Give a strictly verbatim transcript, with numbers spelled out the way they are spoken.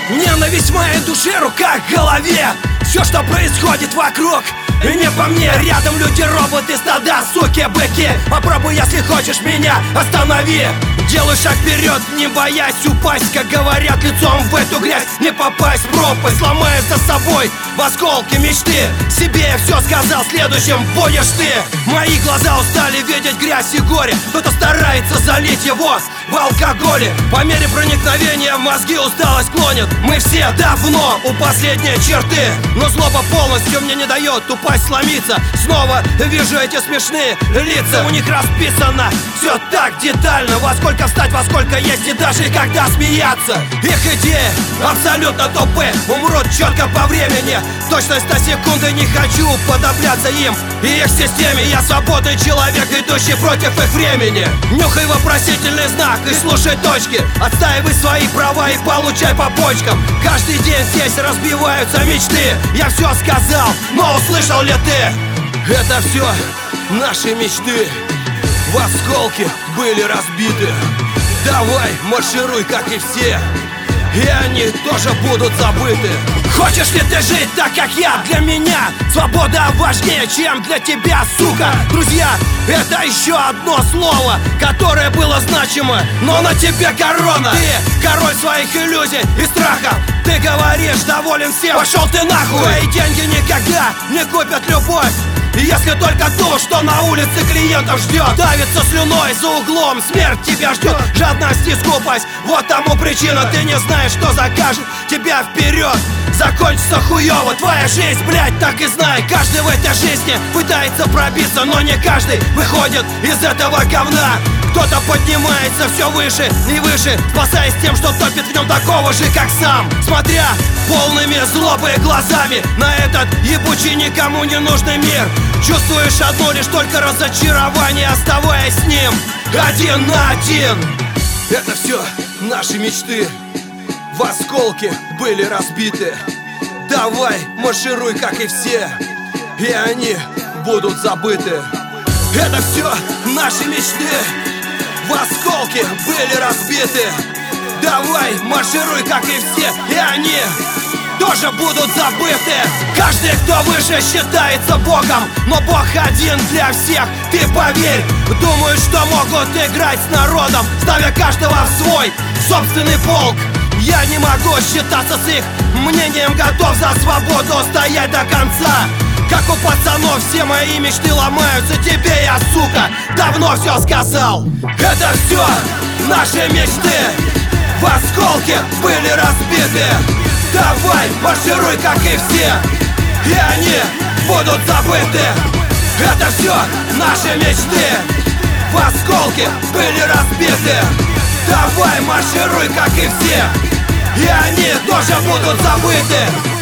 Ненависть в моей душе, рука к голове. Все, что происходит вокруг, и не по мне. Рядом люди, роботы, стада, суки, быки. Попробуй, если хочешь, меня останови. Делаю шаг вперед, не боясь упасть. Как говорят, лицом в эту грязь не попасть в пропасть. Ломаясь за собой в осколки мечты. Себе я все сказал, следующим будешь ты. Мои глаза устали видеть грязь и горе. Кто-то старается залить его в алкоголе. По мере проникновения в мозги усталость клонит. Мы все давно у последней черты, но злоба полностью мне не дает упасть, сломиться. Снова вижу эти смешные лица. У них расписано все так детально. Во сколько встать, во сколько есть и даже когда смеяться. Их идеи абсолютно тупы, умрут четко по времени. Точность на секунды, не хочу подобляться им и их системе. Я свободный человек, идущий против их времени. Нюхай вопросительный знак и слушай точки. Отстаивай свои права и получай по почкам. Каждый день здесь разбиваются мечты. Я все сказал, но услышал ли ты? Это все наши мечты. В осколки были разбиты. Давай, маршируй, как и все, и они тоже будут забыты. Хочешь ли ты жить так, как я? Для меня свобода важнее, чем для тебя, сука. Друзья, это еще одно слово, которое было значимо, но на тебе корона. Ты король своих иллюзий и страхов. Ты говоришь, доволен всем, пошел ты нахуй. Твои деньги никогда не купят любовь, если только то, что на улице клиентов ждет. Давится слюной за углом, смерть тебя ждет. Жадность и скупость, вот тому причина. Ты не знаешь, что закажет тебя вперед. Закончится хуёво твоя жизнь, блять, так и знай. Каждый в этой жизни пытается пробиться, но не каждый выходит из этого говна. Кто-то поднимается все выше и выше, спасаясь тем, что топит в нем такого же, как сам. Смотря полными злобы глазами на этот ебучий никому не нужный мир. Чувствуешь одно лишь только разочарование, оставаясь с ним один на один. Это все наши мечты в осколки были разбиты. Давай, маршируй, как и все, и они будут забыты. Это все наши мечты в осколки были разбиты. Давай, маршируй, как и все, и они тоже будут забыты. Каждый, кто выше, считается богом, но бог один для всех, ты поверь. Думают, что могут играть с народом, ставя каждого в свой собственный полк. Я не могу считаться с их мнением, готов за свободу стоять до конца. Как у пацанов все мои мечты ломаются, тебе я, сука, давно все сказал. Это все наши мечты в осколки были разбиты. Давай, маршируй, как и все, и они будут забыты. Это все наши мечты в осколки были разбиты. Давай, маршируй, как и все, и они тоже будут забыты.